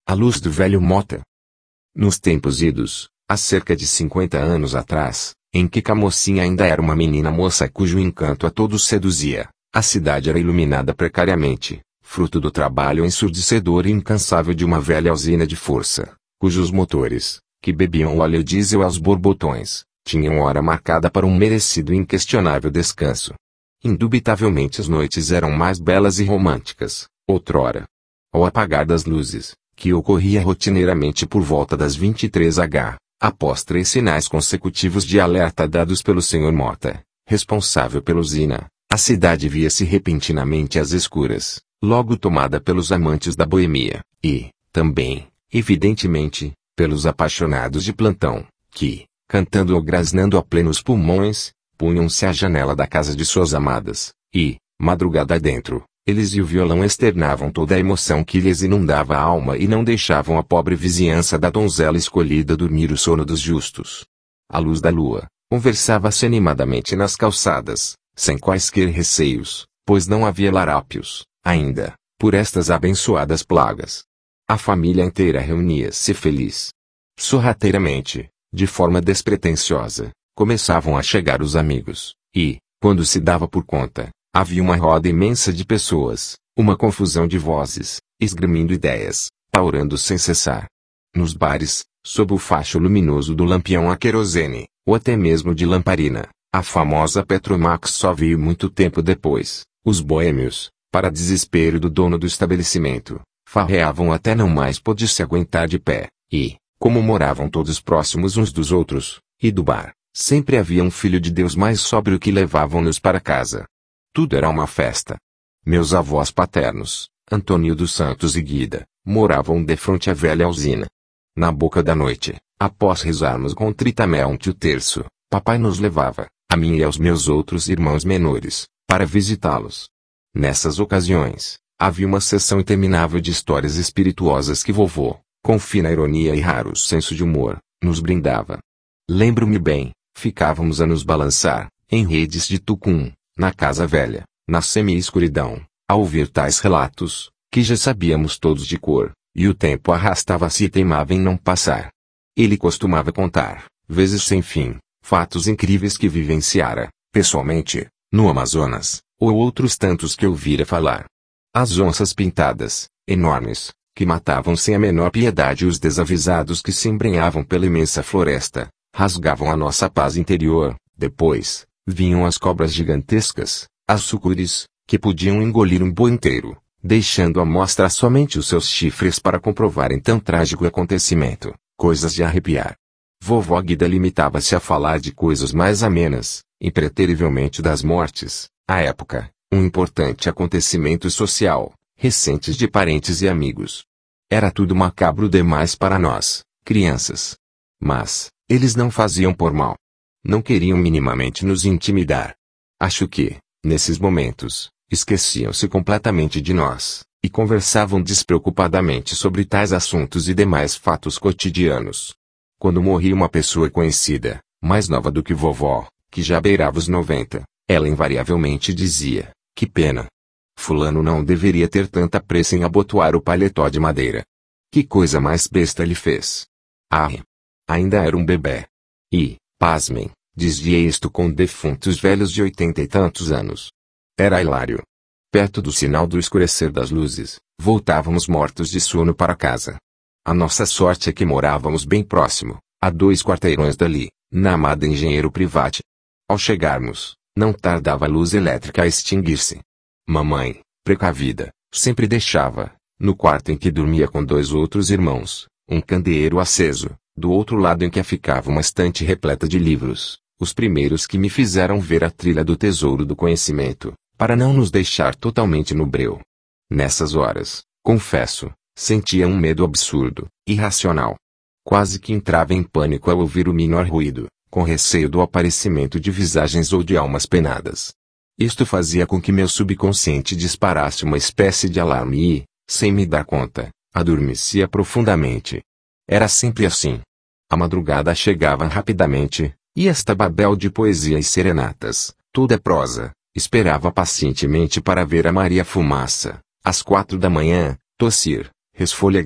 A luz do velho Mota. Nos tempos idos, há cerca de 50 anos atrás, em que Camocinha ainda era uma menina moça cujo encanto a todos seduzia, a cidade era iluminada precariamente, fruto do trabalho ensurdecedor e incansável de uma velha usina de força, cujos motores, que bebiam óleo diesel aos borbotões, tinham hora marcada para um merecido e inquestionável descanso. Indubitavelmente as noites eram mais belas e românticas, outrora. Ao apagar das luzes, que ocorria rotineiramente por volta das 23h, após 3 sinais consecutivos de alerta dados pelo Sr. Mota, responsável pela usina, a cidade via-se repentinamente às escuras, logo tomada pelos amantes da boemia, e, também, evidentemente, pelos apaixonados de plantão, que, cantando ou grasnando a plenos pulmões, punham-se à janela da casa de suas amadas, e, madrugada adentro, eles e o violão externavam toda a emoção que lhes inundava a alma e não deixavam a pobre vizinhança da donzela escolhida dormir o sono dos justos. À luz da lua, conversava-se animadamente nas calçadas, sem quaisquer receios, pois não havia larápios, ainda, por estas abençoadas plagas. A família inteira reunia-se feliz. Sorrateiramente, de forma despretensiosa, começavam a chegar os amigos, e, quando se dava por conta, havia uma roda imensa de pessoas, uma confusão de vozes, esgrimindo ideias, paurando sem cessar. Nos bares, sob o facho luminoso do lampião a querosene, ou até mesmo de lamparina, a famosa Petromax só veio muito tempo depois. Os boêmios, para desespero do dono do estabelecimento, farreavam até não mais poder se aguentar de pé, e, como moravam todos próximos uns dos outros, e do bar, sempre havia um filho de Deus mais sóbrio que levavam-nos para casa. Tudo era uma festa. Meus avós paternos, Antônio dos Santos e Guida, moravam defronte à velha usina. Na boca da noite, após rezarmos contritamente o terço, papai nos levava, a mim e aos meus outros irmãos menores, para visitá-los. Nessas ocasiões, havia uma sessão interminável de histórias espirituosas que vovô, com fina ironia e raro senso de humor, nos brindava. Lembro-me bem, ficávamos a nos balançar, em redes de tucum, na casa velha, na semi-escuridão, a ouvir tais relatos, que já sabíamos todos de cor, e o tempo arrastava-se e teimava em não passar. Ele costumava contar, vezes sem fim, fatos incríveis que vivenciara, pessoalmente, no Amazonas, ou outros tantos que ouvira falar. As onças pintadas, enormes, que matavam sem a menor piedade os desavisados que se embrenhavam pela imensa floresta, rasgavam a nossa paz interior. Depois, vinham as cobras gigantescas, as sucures, que podiam engolir um boi inteiro, deixando à mostra somente os seus chifres para comprovarem tão trágico acontecimento, coisas de arrepiar. Vovó Guida limitava-se a falar de coisas mais amenas, impreterivelmente das mortes, à época, um importante acontecimento social, recentes de parentes e amigos. Era tudo macabro demais para nós, crianças. Mas, eles não faziam por mal. Não queriam minimamente nos intimidar. Acho que, nesses momentos, esqueciam-se completamente de nós, e conversavam despreocupadamente sobre tais assuntos e demais fatos cotidianos. Quando morria uma pessoa conhecida, mais nova do que vovó, que já beirava os 90, ela invariavelmente dizia, que pena. Fulano não deveria ter tanta pressa em abotoar o paletó de madeira. Que coisa mais besta ele fez. Ah! Ainda era um bebê. E, pasmem, dizia isto com defuntos velhos de 80 e tantos anos. Era hilário. Perto do sinal do escurecer das luzes, voltávamos mortos de sono para casa. A nossa sorte é que morávamos bem próximo, a 2 quarteirões dali, na amada Engenheiro Private. Ao chegarmos, não tardava a luz elétrica a extinguir-se. Mamãe, precavida, sempre deixava, no quarto em que dormia com 2 outros irmãos, um candeeiro aceso, do outro lado em que ficava uma estante repleta de livros, os primeiros que me fizeram ver a trilha do tesouro do conhecimento, para não nos deixar totalmente no breu. Nessas horas, confesso, sentia um medo absurdo, irracional. Quase que entrava em pânico ao ouvir o menor ruído, com receio do aparecimento de visagens ou de almas penadas. Isto fazia com que meu subconsciente disparasse uma espécie de alarme e, sem me dar conta, adormecia profundamente. Era sempre assim. A madrugada chegava rapidamente, e esta babel de poesia e serenatas, toda prosa, esperava pacientemente para ver a Maria Fumaça, às 4 da manhã, tossir, resfolegar,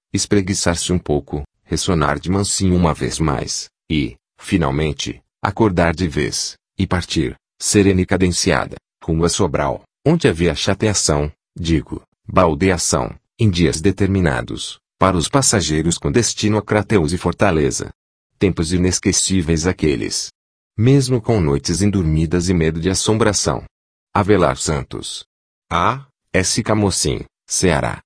espreguiçar-se um pouco, ressonar de mansinho uma vez mais, e, finalmente, acordar de vez, e partir, serena e cadenciada, rumo a Sobral, onde havia chateação, baldeação, em dias determinados, para os passageiros com destino a Crateús e Fortaleza. Tempos inesquecíveis aqueles. Mesmo com noites indormidas e medo de assombração. Avelar Santos. A. S. Camocim, Ceará.